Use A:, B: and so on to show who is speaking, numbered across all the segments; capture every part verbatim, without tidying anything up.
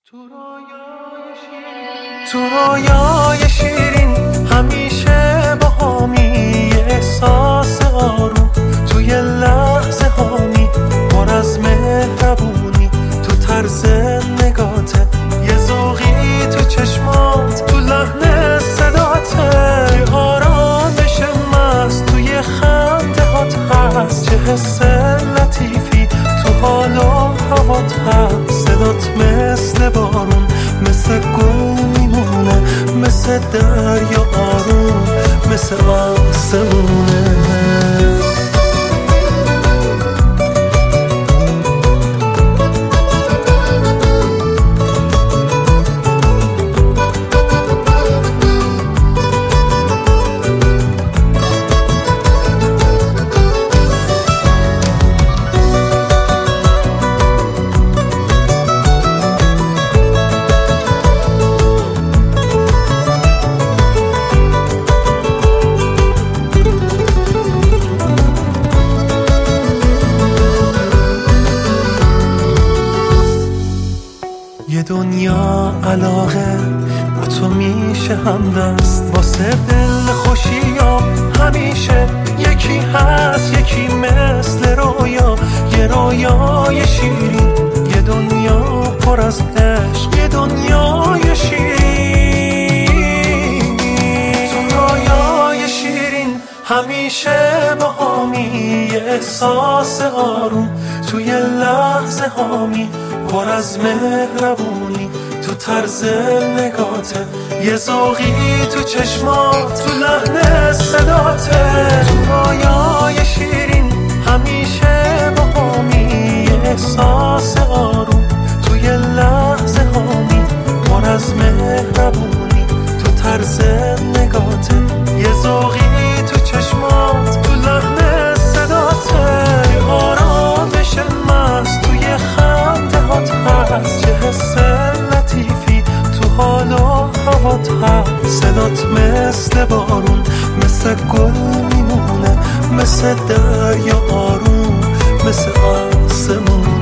A: تو رویای شیرین تو رویای شیرین همیشه با همی احساس آروم توی لحظه هانی پر از مهربونی تو طرز نگاته یه ذوقی تو چشمات تو لحن صداته یه آرامش مست توی خنده هات هست چه حس لطیفی تو حال و هوات هست صدات مثل بارون مثل گل میمونه مثل دریا آروم مثل آسمونه یه دنیا علاقه با تو میشه همدست واسه دل خوشیام همیشه یکی هست یکی مثل رویا یه رویای شیرین یه دنیا پر از عشق یه دنیای شیرین تو رویای شیرین همیشه با همی احساس آروم توی لحظه همی پر از مهربونی تو طرز نگاته یه ذوقی تو چشمات تو لحن صداته تو رویای شیرین همیشه با همی احساس آروم توی لحظه همی پر از مهربونی تو طرز نگاته یه ذوقی تو چشمات تو لحن صداته یه آرامش مست توی خنده هات هست چه حس لطیفی تو حال و هوات هست صدات مثل بارون مثل گل میمونه مثل دریا آروم مثل آسمونه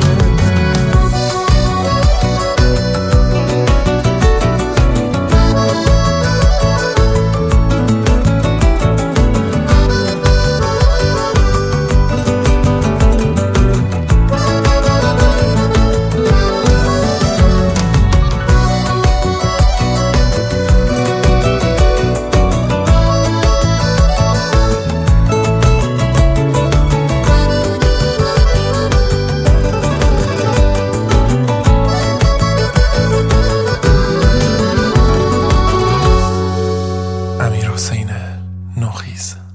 A: امیر حسین نوخیز.